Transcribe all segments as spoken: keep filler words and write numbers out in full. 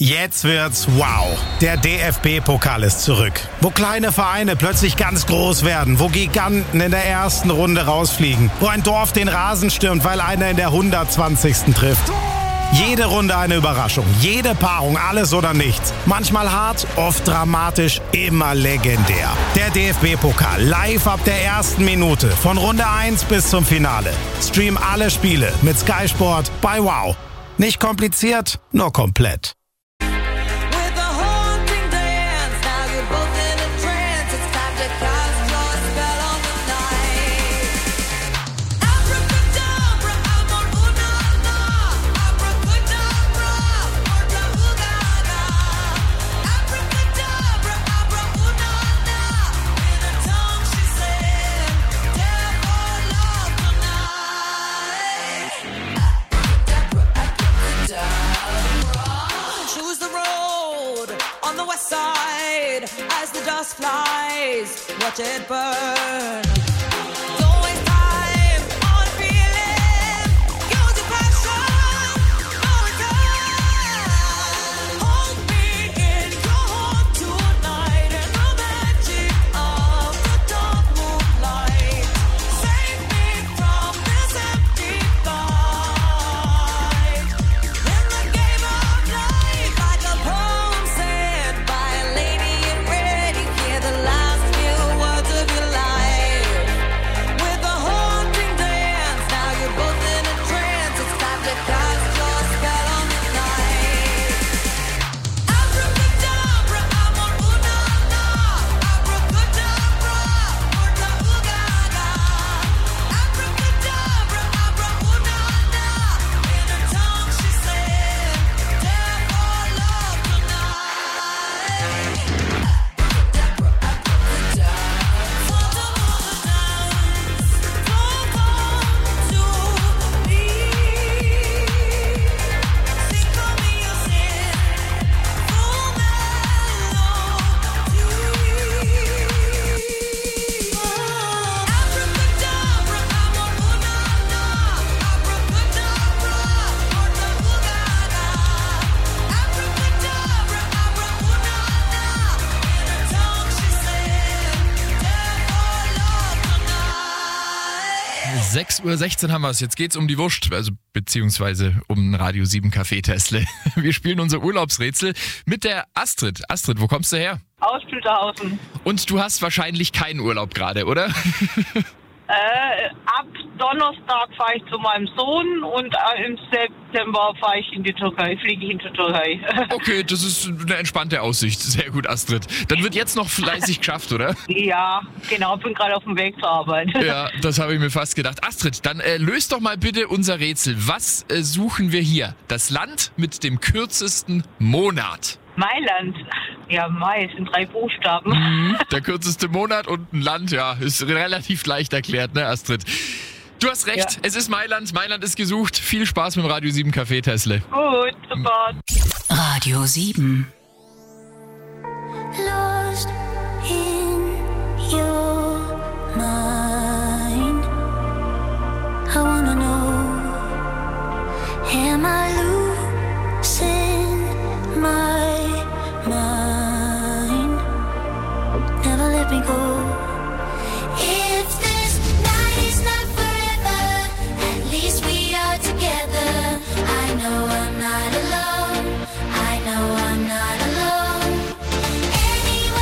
Jetzt wird's wow. Der D F B-Pokal ist zurück. Wo kleine Vereine plötzlich ganz groß werden, wo Giganten in der ersten Runde rausfliegen, wo ein Dorf den Rasen stürmt, weil einer in der hundertzwanzigsten trifft. Jede Runde eine Überraschung, jede Paarung, alles oder nichts. Manchmal hart, oft dramatisch, immer legendär. Der D F B-Pokal live ab der ersten Minute, von Runde eins bis zum Finale. Stream alle Spiele mit Sky Sport bei Wow. Nicht kompliziert, nur komplett. Side as the dust flies, watch it burn. sechs Uhr sechzehn haben wir es. Jetzt geht's um die Wurst, also beziehungsweise um ein Radio sieben Café Tesla. Wir spielen unser Urlaubsrätsel mit der Astrid. Astrid, wo kommst du her? Aus Filterhausen. Und du hast wahrscheinlich keinen Urlaub gerade, oder? Äh, ab Donnerstag fahre ich zu meinem Sohn und äh, im September fahre ich in die Türkei, fliege ich in die Türkei. Okay, das ist eine entspannte Aussicht. Sehr gut, Astrid. Dann wird jetzt noch fleißig geschafft, oder? Ja, genau, bin gerade auf dem Weg zur Arbeit. Ja, das habe ich mir fast gedacht. Astrid, dann äh, löst doch mal bitte unser Rätsel. Was äh, suchen wir hier? Das Land mit dem kürzesten Monat. Mailand. Ja, Mai sind drei Buchstaben. Mhm, der kürzeste Monat und ein Land, ja, ist relativ leicht erklärt, ne, Astrid? Du hast recht, ja. Es ist Mailand. Mailand ist gesucht. Viel Spaß mit dem Radio sieben Café Tesla. Gut, super. Radio sieben. Lost in your mind. I wanna know, am I losing my mind? Never let me go. If this night is not forever, at least we are together. I know I'm not alone. I know I'm not alone. Anyway,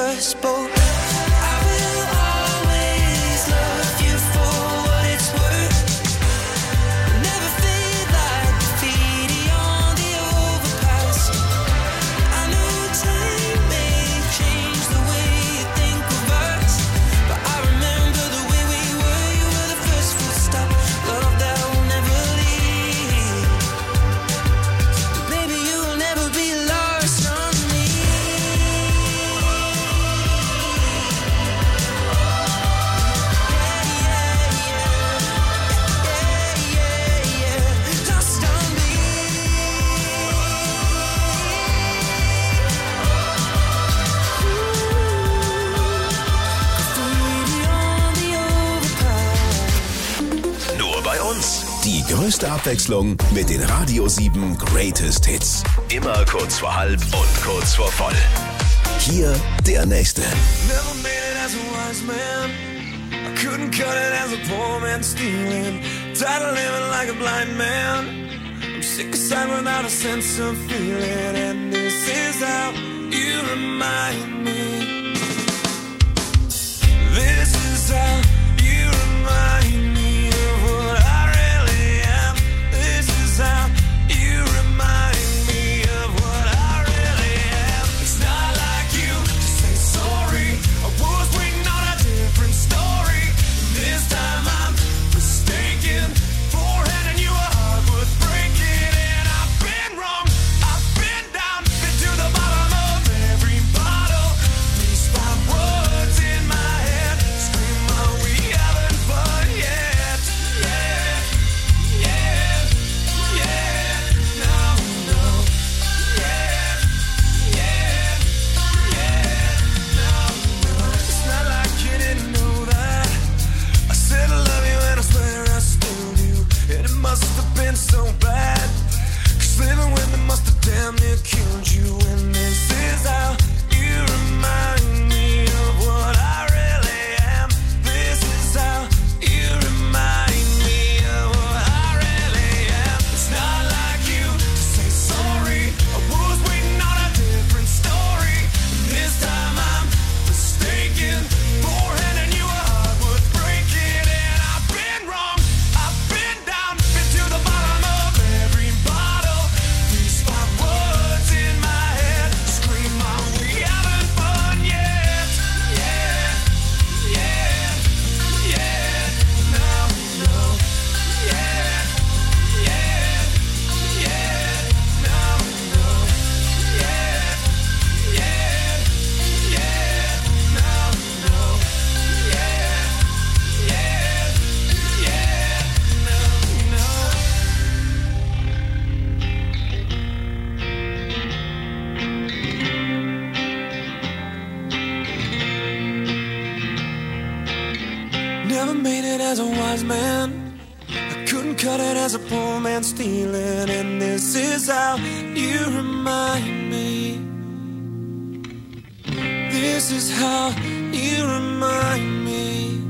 us both. I will always love you for what it's worth. Never feel like graffiti on the overpass. I know time may change the way you think of us, but I remember the way we were. You were the first full stop, love that will never leave. Baby, you'll never be lost on me. Nur bei uns. Die größte Abwechslung mit den Radio sieben Greatest Hits. Immer kurz vor halb und kurz vor voll. Hier der nächste. Never made it as a wise man. I couldn't cut it as a poor man stealing. Tired of living like a blind man. I'm sick aside without a sense of feeling. And this is how you remind me. This is how you remind me of what I really am. This is how you remind me of what I really am. It's not like you to say sorry. I was waiting on a different story. This time I'm mistaken for handing you a heart worth breaking. And I've been wrong, I've been down, been to the bottom of every bottle. These five words in my head scream, are we having fun yet? Yeah, yeah, yeah, no, no, yeah, yeah, yeah, no, no. It's not like you didn't know that. I said I love you and I swear I still do. And it must have been so bad, 'cause living with me must have damn near killed you. And this is how you remind me of what I really am. This is how you remind me of what I really am. It's not like you to say sorry. I was waiting on a different story. And this time I'm mistaken for handing you a heart worth breaking. And I've been wrong, I've been down, been to the bottom of every bottle. These five words in my head scream, are we having fun yet? Yeah, yeah, yeah, no, no, yeah, yeah, yeah, no, no, yeah, yeah, yeah, no, no, yeah, yeah, yeah, no, no. Never made it as a wise man. I couldn't cut it as a poor man stealing. And this is how you remind me. This is how you remind me.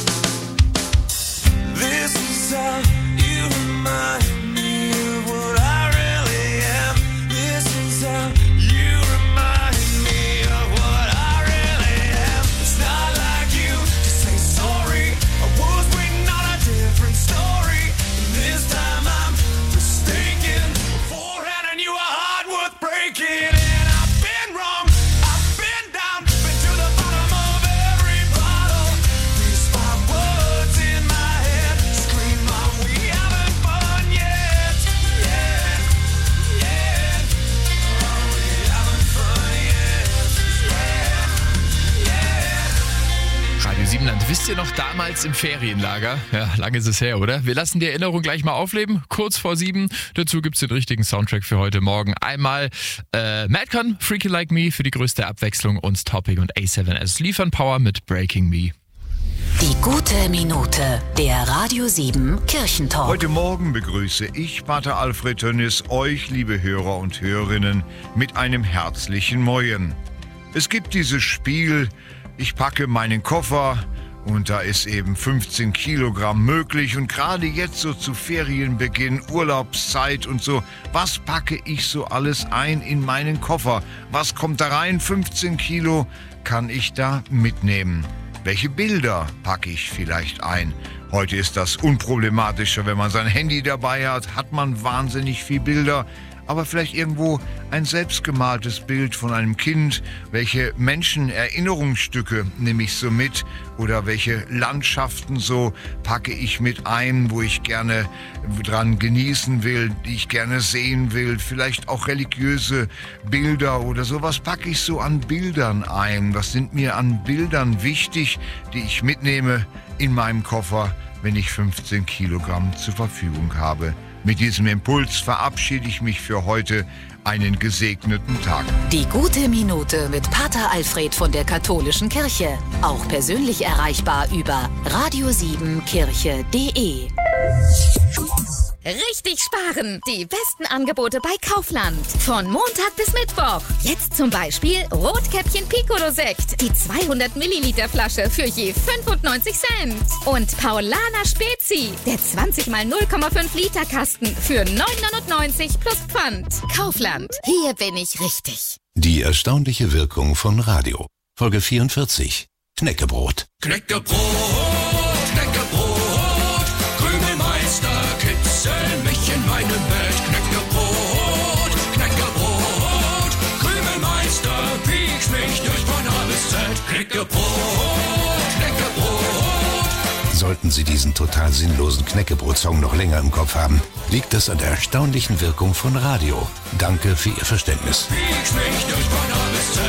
This is how you remind me of what I really am. This is how you remind me of what I really am. It's not like you to say sorry. I was waiting on a different story. And this time I'm mistaken for handing you a heart worth breaking. And I've been wrong, I've been down, been to the bottom of every bottle. These five words in my head scream, are we having fun yet? Yeah, yeah, are we having fun yet? Yeah, yeah. Radio Siebenland, wisst ihr noch damals im Ferienlager? Ja, lange ist es her, oder? Wir lassen die Erinnerung gleich mal aufleben, kurz vor sieben. Dazu gibt's den richtigen Soundtrack für heute Morgen. Einmal äh, Madcon, Freaky Like Me für die größte Abwechslung und Topic und A sieben S liefern Power mit Breaking Me. Die gute Minute, der Radio sieben Kirchentalk. Heute Morgen begrüße ich, Pater Alfred Tönnies, euch, liebe Hörer und Hörerinnen, mit einem herzlichen Moin. Es gibt dieses Spiel, ich packe meinen Koffer und da ist eben fünfzehn Kilogramm möglich und gerade jetzt so zu Ferienbeginn, Urlaubszeit und so, was packe ich so alles ein in meinen Koffer? Was kommt da rein? fünfzehn Kilo kann ich da mitnehmen? Welche Bilder packe ich vielleicht ein? Heute ist das unproblematischer, wenn man sein Handy dabei hat, hat man wahnsinnig viel Bilder. Aber vielleicht irgendwo ein selbstgemaltes Bild von einem Kind. Welche Menschen, Erinnerungsstücke nehme ich so mit? Oder welche Landschaften so packe ich mit ein, wo ich gerne dran genießen will, die ich gerne sehen will? Vielleicht auch religiöse Bilder oder sowas packe ich so an Bildern ein. Was sind mir an Bildern wichtig, die ich mitnehme in meinem Koffer, wenn ich fünfzehn Kilogramm zur Verfügung habe? Mit diesem Impuls verabschiede ich mich für heute. Einen gesegneten Tag. Die gute Minute mit Pater Alfred von der Katholischen Kirche. Auch persönlich erreichbar über radio sieben kirche punkt de. Richtig sparen! Die besten Angebote bei Kaufland. Von Montag bis Mittwoch. Jetzt zum Beispiel Rotkäppchen Piccolo Sekt. Die zweihundert Milliliter Flasche für je fünfundneunzig Cent. Und Paulaner Spezi. Der zwanzig mal null Komma fünf Liter Kasten für neun neunundneunzig plus Pfand. Kaufland. Hier bin ich richtig. Die erstaunliche Wirkung von Radio. Folge vierundvierzig. Knäckebrot. Knäckebrot, Knäckebrot, Krümelmeister, kitzel mich in meinem Bett. Knäckebrot, Knäckebrot, Krümelmeister, piekst mich durch von A bis Z. Knäckebrot, Knäckebrot. Sollten Sie diesen total sinnlosen Knäckebrot-Song noch länger im Kopf haben, liegt das an der erstaunlichen Wirkung von Radio. Danke für Ihr Verständnis. Piekst mich durch von A bis Z.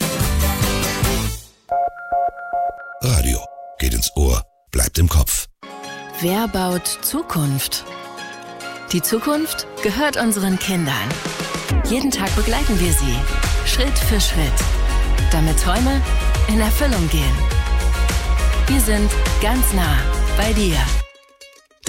Radio geht ins Ohr, bleibt im Kopf. Wer baut Zukunft? Die Zukunft gehört unseren Kindern. Jeden Tag begleiten wir sie, Schritt für Schritt, damit Träume in Erfüllung gehen. Wir sind ganz nah bei dir.